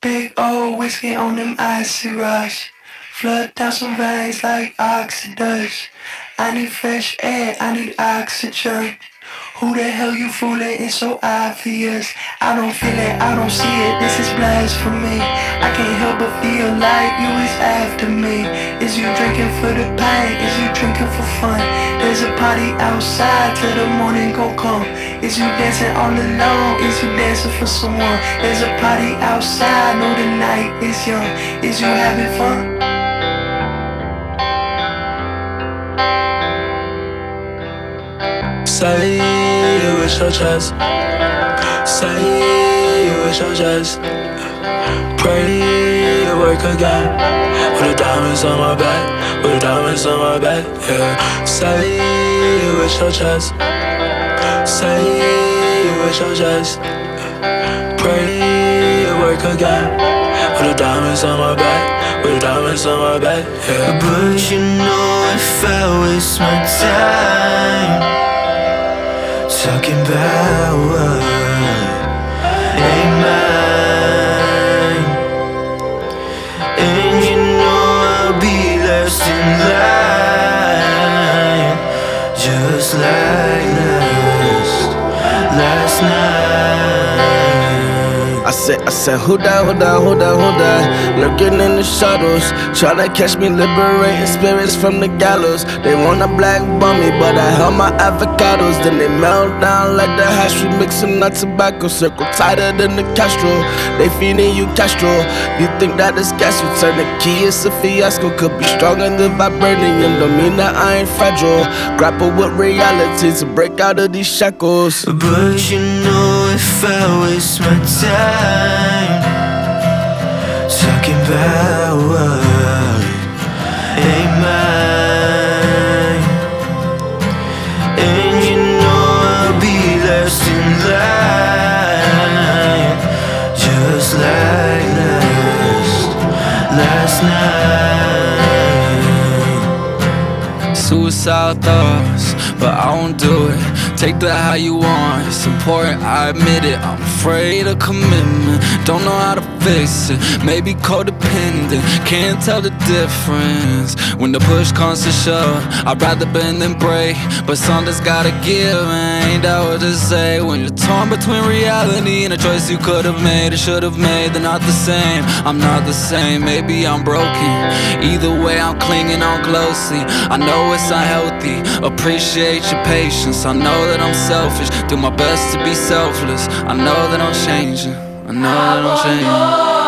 Big old whiskey on them icy rush. Flood down some veins like oxidus. I need fresh air, I need oxygen. Who the hell you fooling? It's so obvious. I don't feel it, I don't see it. This is blasphemy. I can't help but feel like you is after me. Is you drinking for the pain? Is you drinking for fun? There's a party outside till the morning gon' come. Is you dancing all alone? Is you dancing for someone? There's a party outside, know the night is young. Is you having fun? Say you wish your chest. Say you wish your chest. Pray you work again. With the diamonds on my back. With the diamonds on my back, yeah. Say you wish your chest. Say you wish your chest. Pray you work again. With the diamonds on my back. With the diamonds on my back, yeah. But you know if I waste my time talking about what ain't mine, and you know I'll be last in line, just like last night. I said, who that? Lurking in the shadows, tryna catch me, liberating spirits from the gallows. They wanna black bomb me, but I held my avocados. Then they melt down like the hash, we mixing that tobacco. Circle tighter than the Castro, they feeding you Castro. You think that it's gas, you turn the key, it's a fiasco. Could be stronger than vibranium, don't mean that I ain't fragile. Grapple with reality to break out of these shackles. But you know if I waste my time talking about what ain't mine, and you know I'll be last in line, just like last night. Suicidal thoughts, but I won't do it. Take that how you want, it's important, I admit it. I'm afraid of commitment, don't know how to fix it. Maybe codependent, can't tell the difference. When the push comes to shove, I'd rather bend than break. But something's gotta give, and ain't that what to say. When you're torn between reality and a choice you could've made or should've made, they're not the same. I'm not the same, maybe I'm broken. Either way I'm clinging on closely. I know it's unhealthy, appreciate your patience. I know that I'm selfish, do my best to be selfless. I know that I'm changing, I know that I'm changing.